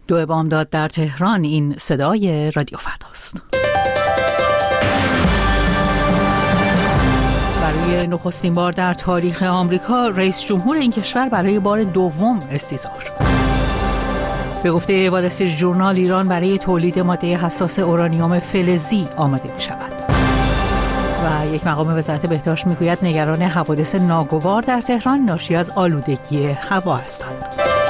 2 بامداد در تهران. این صدای رادیو فرداست. برای نخستین بار در تاریخ آمریکا رئیس جمهور این کشور برای بار دوم استیضاح شد. به گفته وال استریت ژورنال ایران برای تولید ماده حساس اورانیوم فلزی آماده می شود. و یک مقام وزارت بهداشت میگوید نگران حوادث ناگوار در تهران ناشی از آلودگی هوا هستند.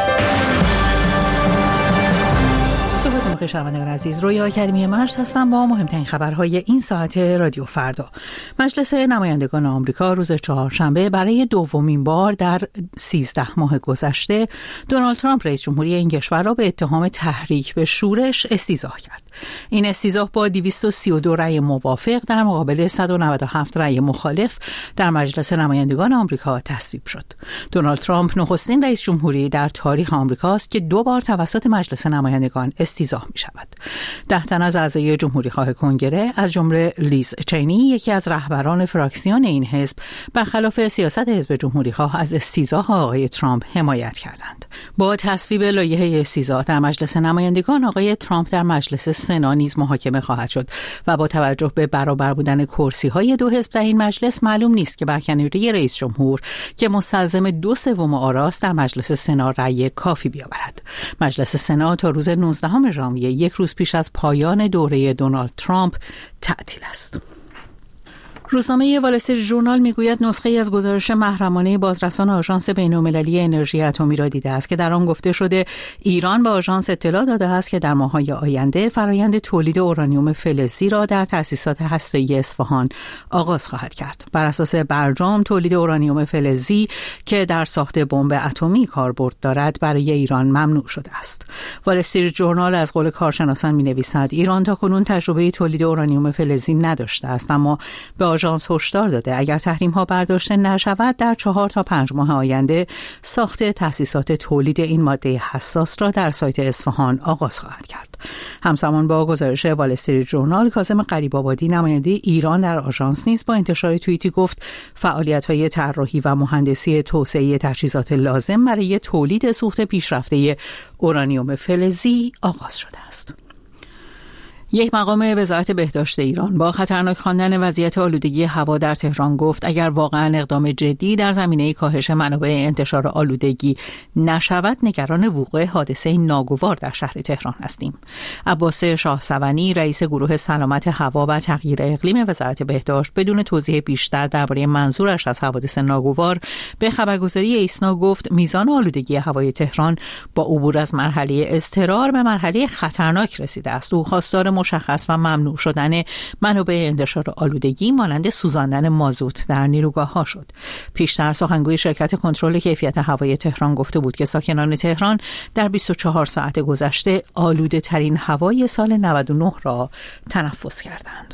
صبحتون بخیر شنوندگان عزیز، رویا کریمی مرج هستم با مهمترین خبرهای این ساعت رادیو فردا. مجلس نمایندگان آمریکا روز چهارشنبه برای دومین بار در 13 ماه گذشته دونالد ترامپ رئیس جمهوری این کشور را به اتهام تحریک به شورش استیضاح کرد. این استیضاح با 232 رأی موافق در مقابل 197 رأی مخالف در مجلس نمایندگان آمریکا تصویب شد. دونالد ترامپ نخستین رئیس جمهوری در تاریخ آمریکاست که 2 بار توسط مجلس نمایندگان استیضاح می شود. 10 تن از اعضای جمهوریخواه کنگره از جمله لیز چینی، یکی از رهبران فراکسیون این حزب، برخلاف سیاست حزب جمهوریخواه از استیضاح آقای ترامپ حمایت کردند. با تصویب لایحه استیضاح در مجلس نمایندگان، آقای ترامپ در مجلس سنا نیز محاکمه خواهد شد و با توجه به برابر بودن کرسی‌های 2 حزب در این مجلس معلوم نیست که برکناری رئیس جمهور که مستلزم 2/3 آراست در مجلس سنا رأی کافی بیاورد. مجلس سنا تا روز 19 ژانویه، یک روز پیش از پایان دوره دونالد ترامپ، تعطیل است. روزنامه وال استریت ژورنال میگوید نسخه‌ای از گزارش محرمانه بازرسان آژانس بین‌المللی انرژی اتمی را دیده است که در آن گفته شده ایران به آژانس اطلاع داده است که در ماه‌های آینده فرآیند تولید اورانیوم فلزی را در تأسیسات هسته‌ای اصفهان آغاز خواهد کرد. بر اساس برجام تولید اورانیوم فلزی که در ساخت بمب اتمی کاربرد دارد برای ایران ممنوع شده است. وال استریت ژورنال از قول کارشناسان می‌نویسد ایران تاکنون تجربه تولید اورانیوم فلزی نداشته است، اما به آژانس هشدار داده اگر تحریم‌ها برداشته نشود در 4 تا 5 ماه آینده ساخت تأسیسات تولید این ماده حساس را در سایت اصفهان آغاز خواهد کرد. همزمان با گزارش وال استریت ژورنال، کاظم غریب‌آبادی نماینده ایران در آژانس نیز با انتشار توییتی گفت فعالیت‌های طراحی و مهندسی توسعه تجهیزات لازم برای تولید سوخت پیشرفته اورانیوم فلزی آغاز شده است. یک مقام وزارت بهداشت ایران با خطرناک خواندن وضعیت آلودگی هوا در تهران گفت اگر واقعا اقدام جدی در زمینه کاهش منابع انتشار آلودگی نشود نگران وقوع حادثه ناگوار در شهر تهران هستیم. عباس شاهسوانی رئیس گروه سلامت هوا و تغییر اقلیم وزارت بهداشت بدون توضیح بیشتر درباره منظورش از حوادث ناگوار به خبرگزاری ایسنا گفت میزان آلودگی هوای تهران با عبور از مرحله اضطرار به مرحله خطرناک رسیده است. او خواستار مشخص و ممنوع شدن منابع انتشار آلودگی مانند سوزاندن مازوت در نیروگاه‌ها شد. پیشتر سخنگوی شرکت کنترل کیفیت هوای تهران گفته بود که ساکنان تهران در 24 ساعت گذشته آلوده ترین هوای سال 99 را تنفس کردند.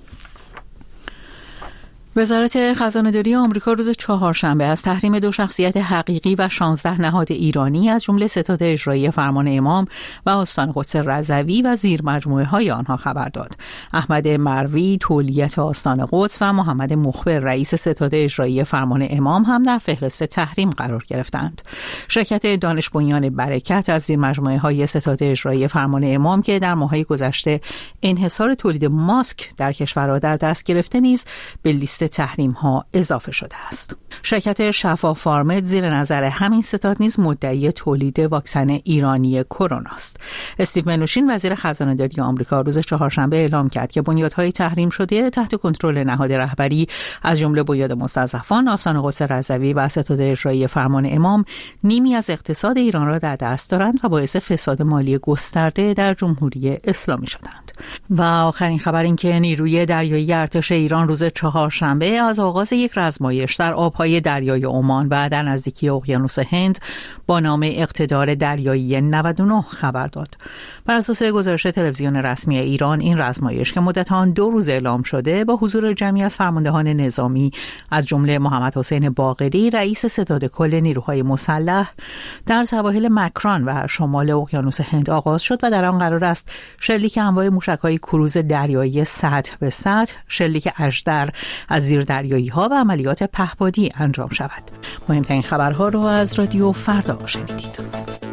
وزارت خزانه‌داری آمریکا روز چهارشنبه از تحریم 2 شخصیت حقیقی و 16 نهاد ایرانی از جمله ستاد اجرایی فرمان امام و آستان قدس رضوی و زیر مجموعه‌های آنها خبر داد. احمد مروی تولیت آستان قدس و محمد مخبر رئیس ستاد اجرایی فرمان امام هم در فهرست تحریم قرار گرفتند. شرکت دانش بنیان برکت از زیر مجموعه‌های ستاد اجرایی فرمان امام که در ماه‌های گذشته انحصار تولید ماسک در کشور را در دست گرفته نیز به لیست تحریم ها اضافه شده است. شرکت شفا فارمد زیر نظر همین ستاد نیز مدعی تولید واکسن ایرانی کرونا است. استیو منوشین وزیر خزانه‌داری آمریکا روز چهارشنبه اعلام کرد که بنیادهای تحریم شده تحت کنترل نهاد رهبری از جمله بنیاد مستضعفان، آستان قدس رضوی و ستاد اجرایی فرمان امام نیمی از اقتصاد ایران را در دست دارند و باعث فساد مالی گسترده در جمهوری اسلامی شدند. و آخرین خبر این که نیروی دریایی ارتش ایران روز چهارشنبه از آغاز یک رزمایش در آبهای دریای عمان و در نزدیکی اقیانوس هند با نام اقتدار دریایی 99 خبر داد. بر اساس گزارش تلویزیون رسمی ایران، این رزمایش که مدت آن 2 روز اعلام شده با حضور جمعی از فرماندهان نظامی از جمله محمد حسین باقری رئیس ستاد کل نیروهای مسلح در سواحل مکران و شمال اقیانوس هند آغاز شد و در آن قرار است شلیک انواع موشک‌های کروز دریایی سطح به سطح، شلیک اژدر از زیردریایی‌ها و عملیات پهپادی انجام شود. مهمترین خبرها را از رادیو فردا شنیدید.